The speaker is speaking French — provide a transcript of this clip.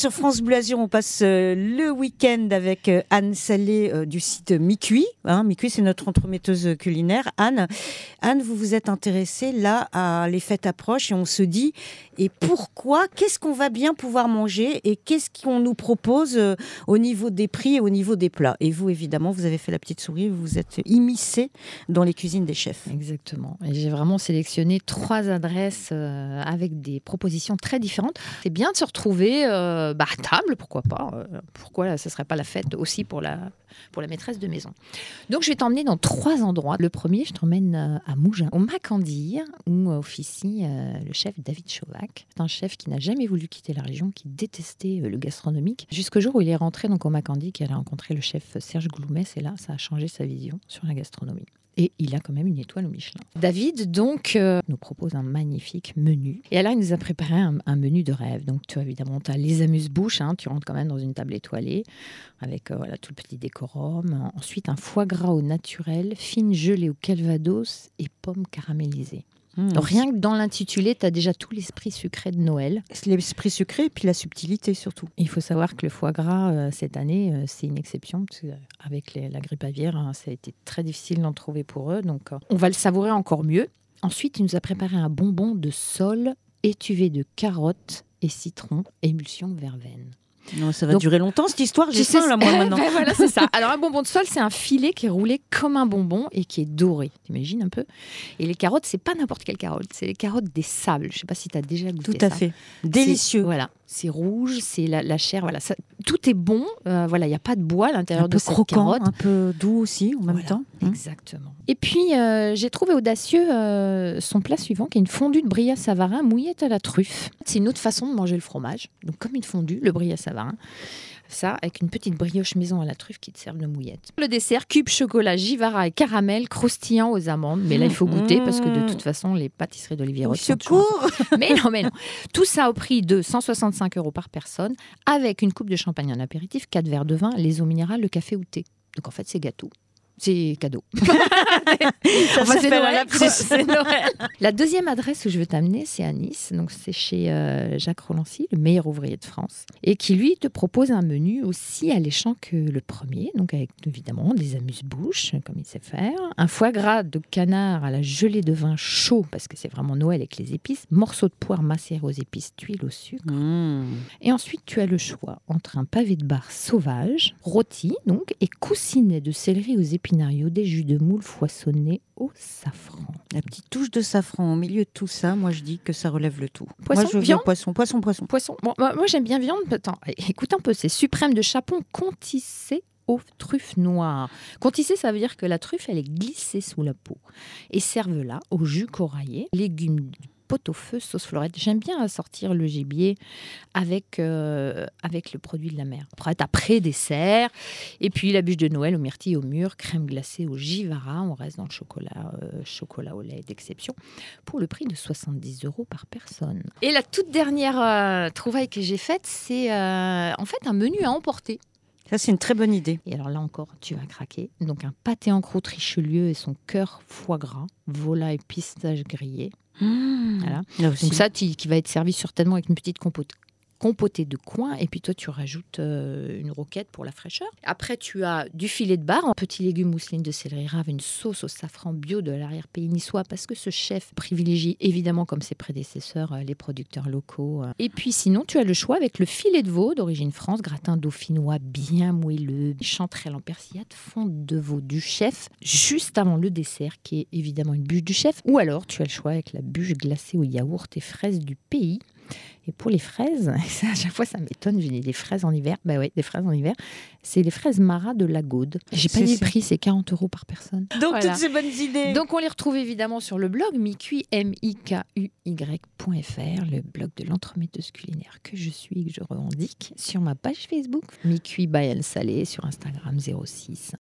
sur France Bleu Azur, on passe le week-end avec Anne Salé du site Mi-Cuit. Mi-Cuit, c'est notre entremetteuse culinaire. Anne, vous vous êtes intéressée là à les fêtes approchent et on se dit, et pourquoi, qu'est-ce qu'on va bien pouvoir manger et qu'est-ce qu'on nous propose au niveau des prix et au niveau des plats. Et vous, évidemment, vous avez fait la petite souris, vous vous êtes immiscée dans les cuisines des chefs. Exactement. Et j'ai vraiment sélectionné 3 adresses avec des propositions très différentes. C'est bien de se retrouver à table, pourquoi pas. Pourquoi ce ne serait pas la fête aussi pour la maîtresse de maison. Donc, je vais t'emmener dans 3 endroits. Le premier, je t'emmène à Mougins, au Macandille, où officie le chef David Chauvac. C'est un chef qui n'a jamais voulu quitter la région, qui détestait le gastronomique, jusqu'au jour où il est rentré donc, au Macandille, qu'il a rencontré le chef Serge Gloumès. Et là, ça a changé sa vision sur la gastronomie. Et il a quand même une étoile au Michelin. David, donc, nous propose un magnifique menu. Et alors, il nous a préparé un menu de rêve. Donc, tu vois, évidemment, tu as les amuse-bouches. Tu rentres quand même dans une table étoilée avec tout le petit décorum. Ensuite, un foie gras au naturel, fine gelée au calvados et pommes caramélisées. Rien que dans l'intitulé, tu as déjà tout l'esprit sucré de Noël. L'esprit sucré et puis la subtilité surtout. Il faut savoir que le foie gras, cette année, c'est une exception. Parce qu'avec la grippe aviaire, ça a été très difficile d'en trouver pour eux. Donc, on va le savourer encore mieux. Ensuite, il nous a préparé un bonbon de sole étuvé de carottes et citron, émulsion verveine. Non, ça va durer longtemps cette histoire, j'ai faim là moi maintenant. Voilà, c'est ça. Alors un bonbon de sole, c'est un filet qui est roulé comme un bonbon et qui est doré. T'imagines un peu ? Et les carottes, c'est pas n'importe quelle carotte, c'est les carottes des sables. Je sais pas si tu as déjà goûté ça. Tout à fait. Délicieux. Voilà, c'est rouge, c'est la chair, voilà, ça, tout est bon. Voilà, il y a pas de bois à l'intérieur de cette carotte. Un peu doux aussi en même temps. Exactement. Et puis j'ai trouvé audacieux son plat suivant, qui est une fondue de brillat savarin mouillette à la truffe. C'est une autre façon de manger le fromage. Donc comme une fondue, le brillat savarin. Ça, avec une petite brioche maison à la truffe qui te sert de mouillette. Le dessert, cube chocolat, givara et caramel croustillant aux amandes. Mais là, il faut goûter parce que de toute façon, les pâtisseries d'Olivier Roth sont toujours... Mais non. Tout ça au prix de 165 € par personne, avec une coupe de champagne en apéritif, 4 verres de vin, les eaux minérales, le café ou thé. Donc en fait, c'est gâteau. C'est cadeau. C'est Noël. La deuxième adresse où je veux t'amener, c'est à Nice. Donc, c'est chez Jacques Rolancy, le meilleur ouvrier de France. Et qui, lui, te propose un menu aussi alléchant que le premier. Donc, avec évidemment des amuse-bouches, comme il sait faire. Un foie gras de canard à la gelée de vin chaud, parce que c'est vraiment Noël avec les épices. Morceaux de poire macérés aux épices, tuile au sucre. Et ensuite, tu as le choix entre un pavé de bar sauvage, rôti, donc, et coussinet de céleri aux épinariots, des jus de moule foisonnés au safran. La petite touche de safran au milieu de tout ça, moi je dis que ça relève le tout. Poisson, moi je viens poisson. Bon, moi j'aime bien viande. Attends, écoute un peu, c'est suprême de chapon contissé aux truffes noires. Contissé, ça veut dire que la truffe, elle est glissée sous la peau. Et serve-la au jus coraillé, légumes du pot-au-feu, sauce florette. J'aime bien assortir le gibier avec le produit de la mer. Après dessert, et puis la bûche de Noël aux myrtilles au mûr, crème glacée au givara. On reste dans le chocolat au lait d'exception, pour le prix de 70 € par personne. Et la toute dernière trouvaille que j'ai faite, c'est en fait un menu à emporter. Ça, c'est une très bonne idée. Et alors là encore, tu vas craquer. Donc un pâté en croûte Richelieu et son cœur foie gras, volaille pistache grillé. Voilà. Donc ça, qui va être servi certainement avec une petite compotée de coin, et puis toi tu rajoutes une roquette pour la fraîcheur. Après tu as du filet de bar, un petit légume mousseline de céleri rave, une sauce au safran bio de l'arrière-pays niçois, parce que ce chef privilégie évidemment, comme ses prédécesseurs, les producteurs locaux. Et puis sinon tu as le choix avec le filet de veau d'origine France, gratin dauphinois bien moelleux, chanterelle en persillade, fonte de veau du chef, juste avant le dessert qui est évidemment une bûche du chef, ou alors tu as le choix avec la bûche glacée au yaourt et fraises du pays. Et pour les fraises, ça, à chaque fois ça m'étonne, j'ai dit des fraises en hiver. Bah ouais, des fraises en hiver. C'est les fraises Marat de la Gaude. J'ai pas dit le prix, c'est 40 € par personne. Donc voilà. Toutes ces bonnes idées. Donc on les retrouve évidemment sur le blog micuy, mikuy.fr, le blog de l'entremetteuse culinaire que je suis et que je revendique, sur ma page Facebook, Micuy by Anne Salé, sur Instagram 06